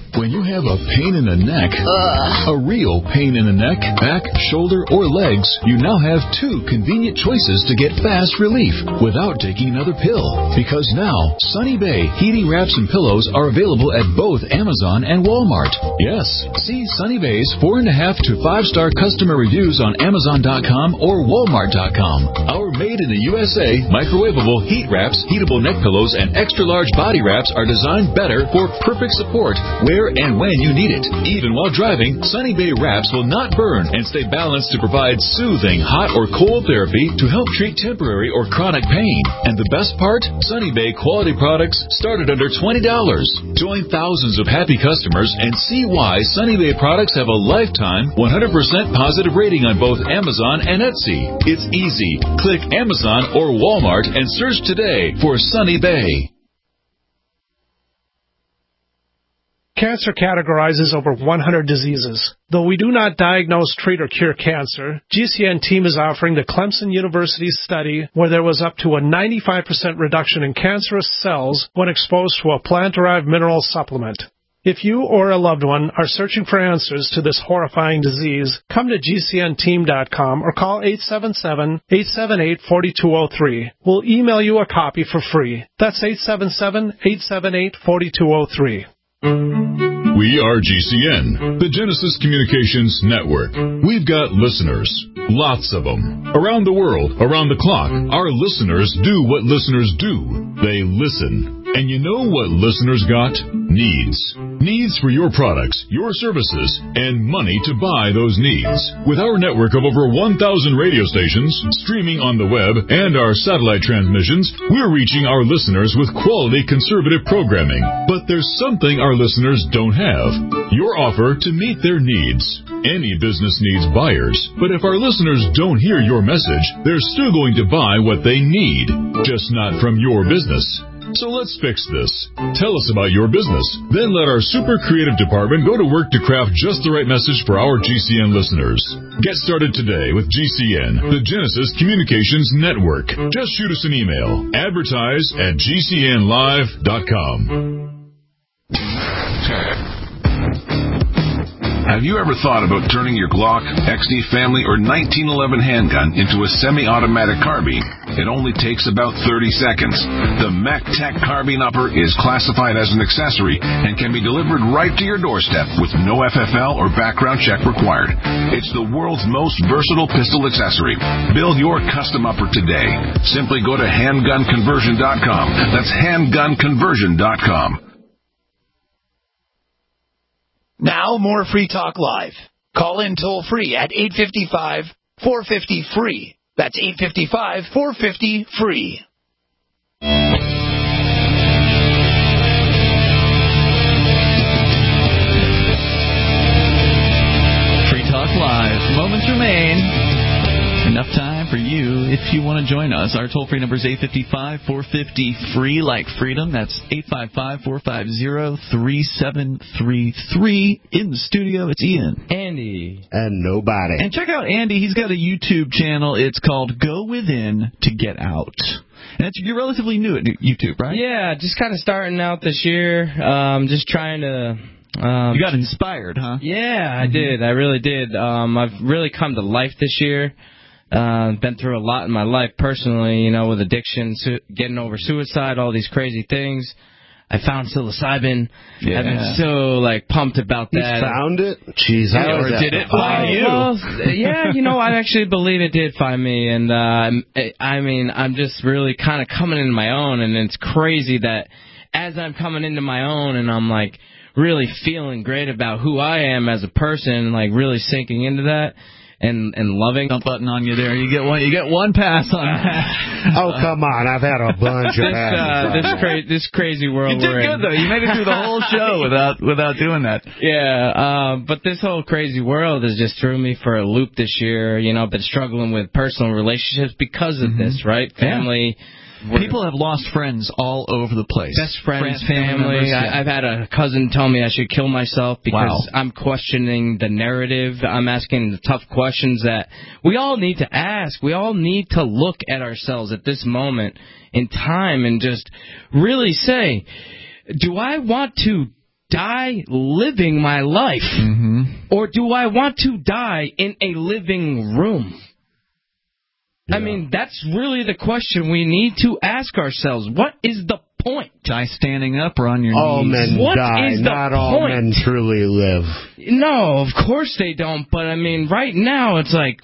When you have a pain in the neck, Ugh. a real pain in the neck, back, shoulder, or legs, you now have two convenient choices to get fast relief without taking another pill. Because now, Sunny Bay heating wraps and pillows are available at both Amazon and Walmart. Yes, see Sunny Bay's four and a half to five star customer reviews on Amazon dot com or Walmart dot com. Our made in the U S A microwavable heat wraps, heatable neck pillows, and extra large body wraps are designed better for perfect support where and when you need it. Even while driving, Sunny Bay wraps will not burn and stay balanced to provide soothing hot or cold therapy to help treat temporary or chronic pain. And the best part? Sunny Bay quality products start at under twenty dollars. Join thousands of happy customers and see why Sunny Bay products have a lifetime one hundred percent positive rating on both Amazon and Etsy. It's easy. Click Amazon or Walmart and search today for Sunny Bay. Cancer categorizes over one hundred diseases. Though we do not diagnose, treat, or cure cancer, G C N team is offering the Clemson University study where there was up to a ninety-five percent reduction in cancerous cells when exposed to a plant-derived mineral supplement. If you or a loved one are searching for answers to this horrifying disease, come to G C N team dot com or call eight seven seven, eight seven eight, four two zero three. We'll email you a copy for free. That's eight seven seven, eight seven eight, four two zero three. We are G C N, the Genesis Communications Network. We've got listeners, lots of them. Around the world, around the clock, our listeners do what listeners do. They listen. And you know what listeners got? Needs. Needs for your products, your services, and money to buy those needs. With our network of over one thousand radio stations, streaming on the web, and our satellite transmissions, we're reaching our listeners with quality conservative programming. But there's something our listeners don't have. Your offer to meet their needs. Any business needs buyers, but if our listeners don't hear your message, they're still going to buy what they need, just not from your business. So let's fix this. Tell us about your business. Then let our super creative department go to work to craft just the right message for our G C N listeners. Get started today with G C N, the Genesis Communications Network. Just shoot us an email. Advertise at G C N live dot com. Have you ever thought about turning your Glock, X D Family, or nineteen eleven handgun into a semi-automatic carbine? It only takes about thirty seconds. The MacTech Carbine Upper is classified as an accessory and can be delivered right to your doorstep with no F F L or background check required. It's the world's most versatile pistol accessory. Build your custom upper today. Simply go to handgun conversion dot com. That's handgun conversion dot com. Now, more Free Talk Live. Call in toll free at eight five five, four five zero, free. That's eight five five, four five zero, free. Free Talk Live. Moments remain. Enough time for you if you want to join us. Our toll-free number is eight five five, four five zero, free, like freedom. That's eight five five, four five zero, three seven three three. In the studio, it's Ian. Andy. And nobody. And check out Andy. He's got a YouTube channel. It's called Go Within to Get Out. And it's, you're relatively new at YouTube, right? Yeah, just kind of starting out this year. Um, just trying to... Um, you got inspired, huh? Yeah, I did. I really did. Um, I've really come to life this year. Uh, been through a lot in my life personally, you know, with addiction, su- getting over suicide, all these crazy things. I found psilocybin. Yeah. I've been so, like, pumped about that. You found it? Jeez, yeah, or did it find you? Well, yeah, you know, I actually believe it did find me. And, uh, I mean, I'm just really kind of coming into my own. And it's crazy that as I'm coming into my own and I'm, like, really feeling great about who I am as a person, like, really sinking into that. And and loving dump button on you there. You get one. You get one pass on that. Oh come on! I've had a bunch of this, uh, this, cra- this crazy world. You did we're good in. though. You made it through the whole show without without doing that. Yeah, uh, but this whole crazy world has just threw me for a loop this year. You know, I've been struggling with personal relationships because of mm-hmm. this, right? Family. Yeah. People have lost friends all over the place. Best friends, friends family. family members, I, yeah. I've had a cousin tell me I should kill myself because wow. I'm questioning the narrative. I'm asking the tough questions that we all need to ask. We all need to look at ourselves at this moment in time and just really say, do I want to die living my life? Mm-hmm. Or do I want to die in a living room? Yeah. I mean, that's really the question we need to ask ourselves. What is the point? Die standing up or on your all knees? All men what die, is the not point? all men truly live. No, of course they don't, but I mean, right now it's like,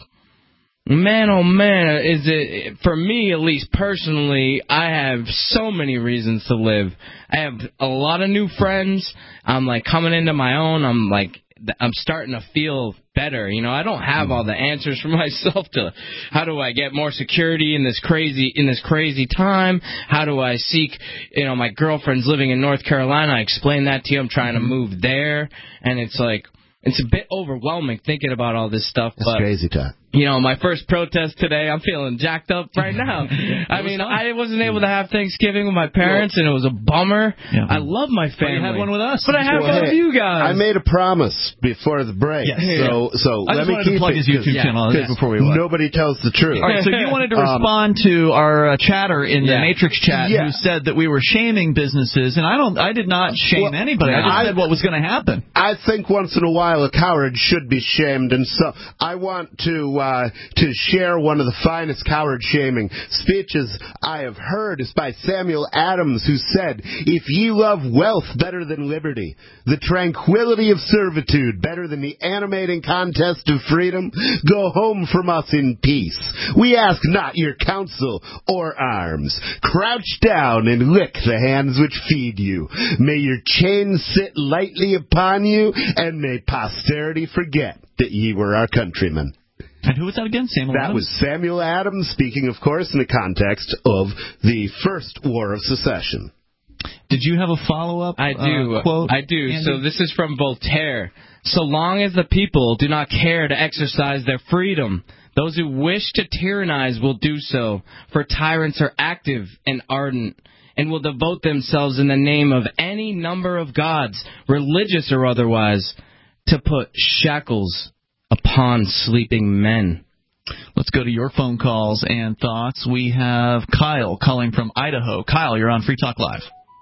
man, oh man, is it, for me at least personally, I have so many reasons to live. I have a lot of new friends. I'm like coming into my own. I'm like, I'm starting to feel better. You know, I don't have all the answers for myself to how do I get more security in this crazy in this crazy time? How do I seek, you know, my girlfriend's living in North Carolina. I explained that to you. I'm trying to move there, and it's like it's a bit overwhelming thinking about all this stuff. It's but crazy time. You know, my first protest today, I'm feeling jacked up right now. I mean, fun. I wasn't able to have Thanksgiving with my parents, and it was a bummer. Yeah. I love my family. Well, you had one with us. But I have well, one hey, with you guys. I made a promise before the break. Yes. So, so I let just me wanted keep to plug it, his YouTube channel yeah, before we went. Nobody tells the truth. All right, so you wanted to um, respond to our uh, chatter in the yeah. Matrix chat yeah. who said that we were shaming businesses, and I don't. I did not shame well, anybody. I just I, said what was going to happen. I think once in a while a coward should be shamed, and so I want to uh, to share one of the finest coward shaming speeches I have heard is by Samuel Adams, who said, "If ye love wealth better than liberty, the tranquility of servitude better than the animating contest of freedom, go home from us in peace. We ask not your counsel or arms. Crouch down and lick the hands which feed you. May your chains sit lightly upon you, and may posterity forget that ye were our countrymen." And who was that again? Samuel That Adams? was Samuel Adams, speaking, of course, in the context of the First War of Secession. Did you have a follow-up I do. Uh, quote? I do. Andy? So this is from Voltaire. So long as the people do not care to exercise their freedom, those who wish to tyrannize will do so, for tyrants are active and ardent, and will devote themselves in the name of any number of gods, religious or otherwise, to put shackles upon sleeping men. Let's go to your phone calls and thoughts. We have Kyle calling from Idaho. Kyle, you're on Free Talk Live.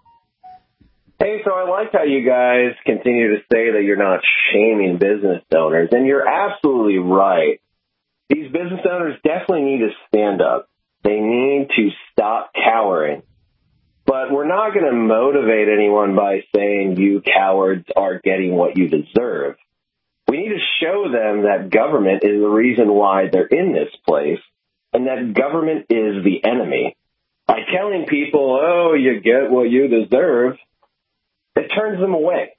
Hey, so I like how you guys continue to say that you're not shaming business owners, and you're absolutely right. These business owners definitely need to stand up. They need to stop cowering. But we're not going to motivate anyone by saying you cowards are getting what you deserve. We need to show them that government is the reason why they're in this place, and that government is the enemy. By telling people, oh, you get what you deserve, it turns them away.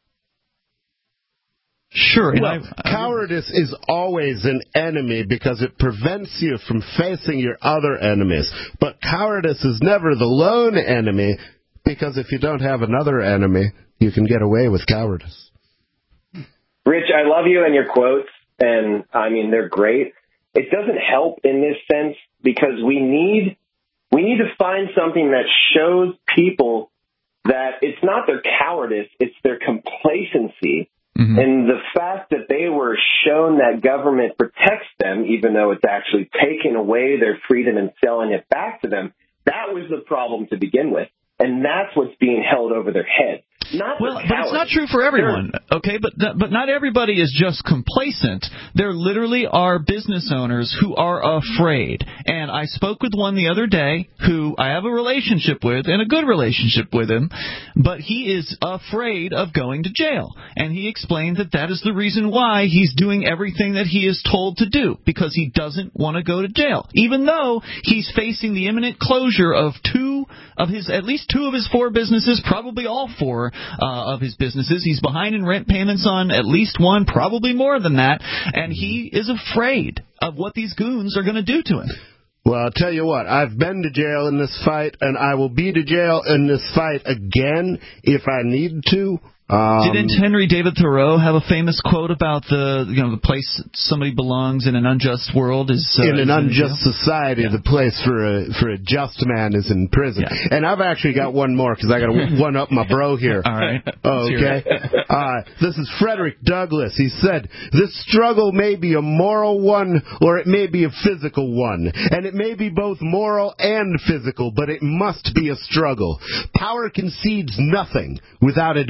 Sure. Well, cowardice is always an enemy because it prevents you from facing your other enemies. But cowardice is never the lone enemy, because if you don't have another enemy, you can get away with cowardice. Rich, I love you and your quotes, and, I mean, they're great. It doesn't help in this sense because we need we need to find something that shows people that it's not their cowardice, it's their complacency. Mm-hmm. And the fact that they were shown that government protects them, even though it's actually taking away their freedom and selling it back to them, that was the problem to begin with. And that's what's being held over their head. Not well, but it's not true for everyone, okay? But th- but not everybody is just complacent. There literally are business owners who are afraid. And I spoke with one the other day who I have a relationship with, and a good relationship with him, but he is afraid of going to jail. And he explained that that is the reason why he's doing everything that he is told to do, because he doesn't want to go to jail, even though he's facing the imminent closure of two of his, at least two of his four businesses, probably all four Uh, of his businesses. He's behind in rent payments on at least one, probably more than that, and he is afraid of what these goons are going to do to him. Well, I'll tell you what, I've been to jail in this fight, and I will be to jail in this fight again if I need to. Um, Didn't Henry David Thoreau have a famous quote about the you know the place somebody belongs in an unjust world is uh, in an is unjust in society? Yeah. The place for a for a just man is in prison. Yeah. And I've actually got one more because I got to one up my bro here. All right. Okay. Uh, this is Frederick Douglass. He said, "This struggle may be a moral one, or it may be a physical one, and it may be both moral and physical, but it must be a struggle. Power concedes nothing without a demand.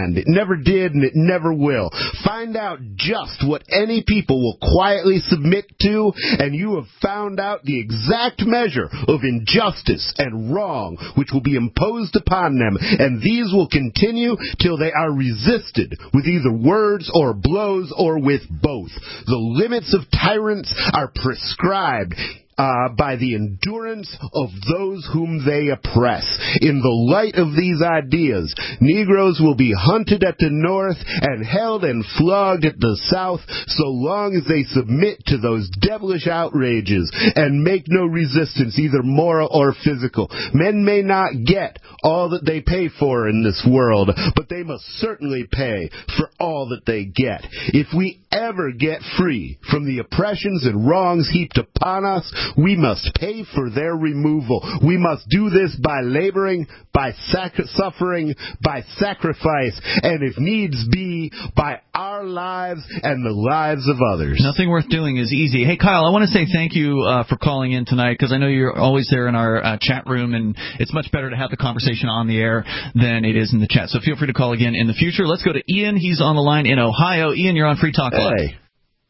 stand. It never did, and it never will. Find out just what any people will quietly submit to, and you have found out the exact measure of injustice and wrong which will be imposed upon them, and these will continue till they are resisted with either words or blows or with both. The limits of tyrants are prescribed Uh, by the endurance of those whom they oppress. In the light of these ideas, Negroes will be hunted at the north and held and flogged at the south so long as they submit to those devilish outrages and make no resistance, either moral or physical. Men may not get all that they pay for in this world, but they must certainly pay for all that they get. If we ever get free from the oppressions and wrongs heaped upon us, we must pay for their removal. We must do this by laboring, by sac- suffering, by sacrifice, and if needs be, by our lives and the lives of others. Nothing worth doing is easy. Hey, Kyle, I want to say thank you uh, for calling in tonight, because I know you're always there in our uh, chat room, and it's much better to have the conversation on the air than it is in the chat. So feel free to call again in the future. Let's go to Ian. He's on the line in Ohio. Ian, you're on Free Talk Live. Hey.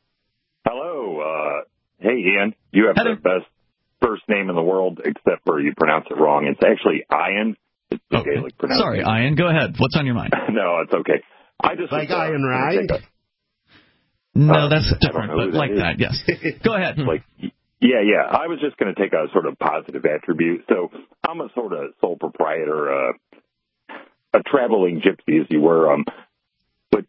Hello. Uh, hey, Ian. You have Hello. the best first name in the world, except for you pronounce it wrong. It's actually Ian. It's the Okay. Gaelic pronunciation. Sorry, Ian. Go ahead. What's on your mind? No, it's okay. I just Like was, uh, Ian gonna Rind? take a- No, Uh, that's I don't different, know who but that like is. that, yes. Go ahead. Like, yeah, yeah. I was just going to take a sort of positive attribute. So I'm a sort of sole proprietor, uh, a traveling gypsy, as you were. Um, but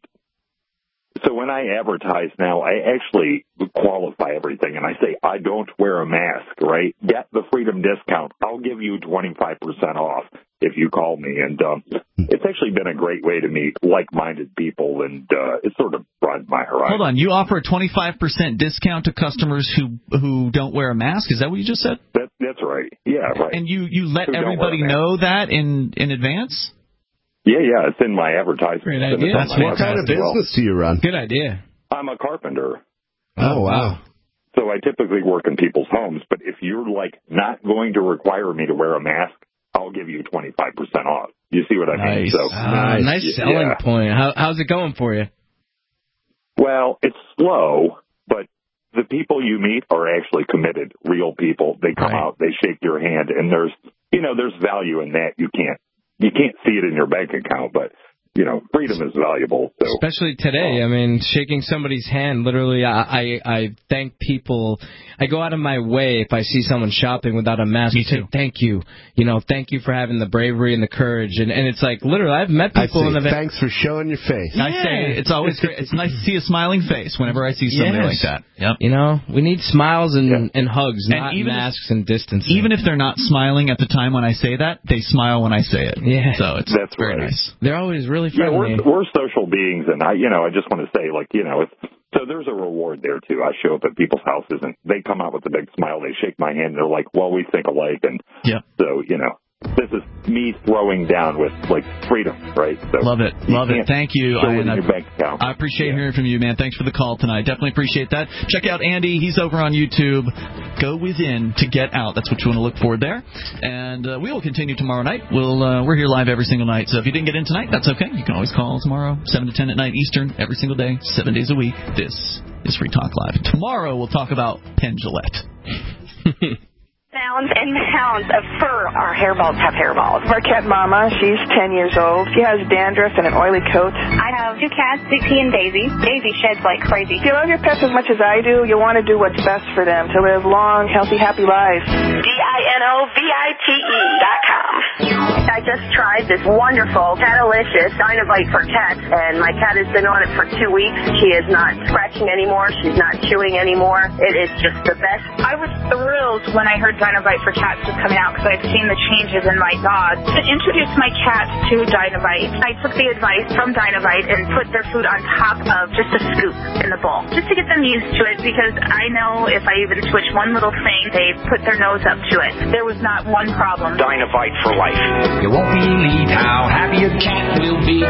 so when I advertise now, I actually qualify everything, and I say I don't wear a mask. Right? Get the freedom discount. I'll give you twenty-five percent off if you call me. And um, it's actually been a great way to meet like-minded people, and uh, it's sort of broadened my horizon. Hold on. You offer a twenty-five percent discount to customers who who don't wear a mask? Is that what you just said? That, that's right. Yeah, right. And you, you let Who don't wear a everybody mask. know that in, in advance? Yeah, yeah. It's in my advertisement. Great It's idea. on That's my What kind of advertisement as well. business do you run? Good idea. I'm a carpenter. Oh, wow. So I typically work in people's homes, but if you're like not going to require me to wear a mask, I'll give you twenty-five percent off. You see what I mean? Nice. So Ah, nice yeah. selling point. How, how's it going for you? Well, it's slow, but the people you meet are actually committed, real people. They come Right. out, they shake your hand, and there's, you know, there's value in that. You can't, you can't see it in your bank account, but you know, freedom is valuable. So. Especially today. I mean, shaking somebody's hand, literally, I, I, I thank people. I go out of my way if I see someone shopping without a mask. Me to say, too. thank you. You know, thank you for having the bravery and the courage. And, and it's like, literally, I've met I people say in the thanks for showing your face. I say it's always great. It's nice to see a smiling face whenever I see somebody Yes. like that. Yep. You know, we need smiles and, Yeah. and hugs, And not even if- masks and distancing. Even if they're not smiling at the time when I say that, they smile when I say it. Yeah. So it's That's very right. nice. They're always really Yeah, friendly. we're, we're social beings, and I, you know, I just want to say, like, you know, it's, so there's a reward there too. I show up at people's houses, and they come out with a big smile. They shake my hand. And they're like, "Well, we think alike," and Yep. so you know, this is me throwing down with like freedom, right? So Love it. you Love it. can't Thank you. show it Ian. in I- your bank account. I appreciate hearing from you, man. Thanks for the call tonight. Definitely appreciate that. Check out Andy. He's over on YouTube. Go within to get out. That's what you want to look for there. And uh, we will continue tomorrow night. We'll uh, we're here live every single night. So if you didn't get in tonight, that's okay. You can always call tomorrow, seven to ten at night Eastern, every single day, seven days a week. This is Free Talk Live. Tomorrow we'll talk about Penn Jillette. Pounds and pounds of fur. Our hairballs have hairballs. Our cat Mama, she's ten years old. She has dandruff and an oily coat. I have two cats, Dixie and Daisy. Daisy sheds like crazy. If you love your pets as much as I do, you'll want to do what's best for them to live long, healthy, happy lives. D I N O V I T E dot com. I just tried this wonderful Catalicious Dynovite for cats, and my cat has been on it for two weeks. She is not scratching anymore. She's not chewing anymore. It is just the best. I was thrilled when I heard Dynovite for cats was coming out because I've seen the changes in my dog. To introduce my cats to Dynovite, I took the advice from Dynovite and put their food on top of just a scoop in the bowl, just to get them used to it, because I know if I even switch one little thing, they put their nose up to it. There was not one problem. Dynovite for life. You won't believe how happy your cat will be.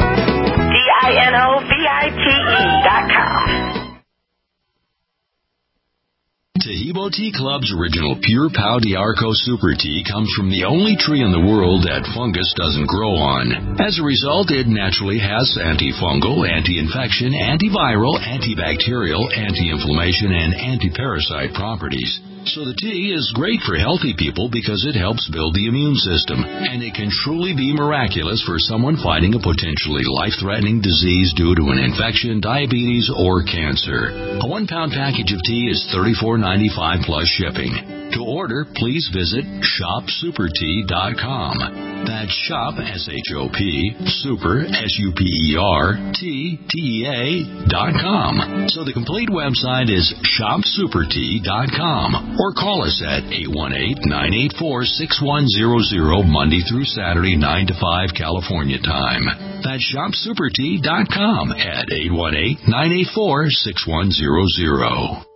D I N O V I T E dot com. Tahibo Tea Club's original Pure Pau d'Arco Super Tea comes from the only tree in the world that fungus doesn't grow on. As a result, it naturally has antifungal, anti-infection, antiviral, antibacterial, anti-inflammation, and anti-parasite properties. So the tea is great for healthy people because it helps build the immune system, and it can truly be miraculous for someone fighting a potentially life-threatening disease due to an infection, diabetes, or cancer. A one-pound package of tea is thirty-four ninety-five plus shipping. To order, please visit shop super tea dot com. That's shop, S H O P, super, S U P E R, T, T E A, dot com. So the complete website is shop super tea dot com. Or call us at eight one eight, nine eight four, six one zero zero Monday through Saturday, nine to five California time. That's shop super tea dot com at eight one eight, nine eight four, six one zero zero.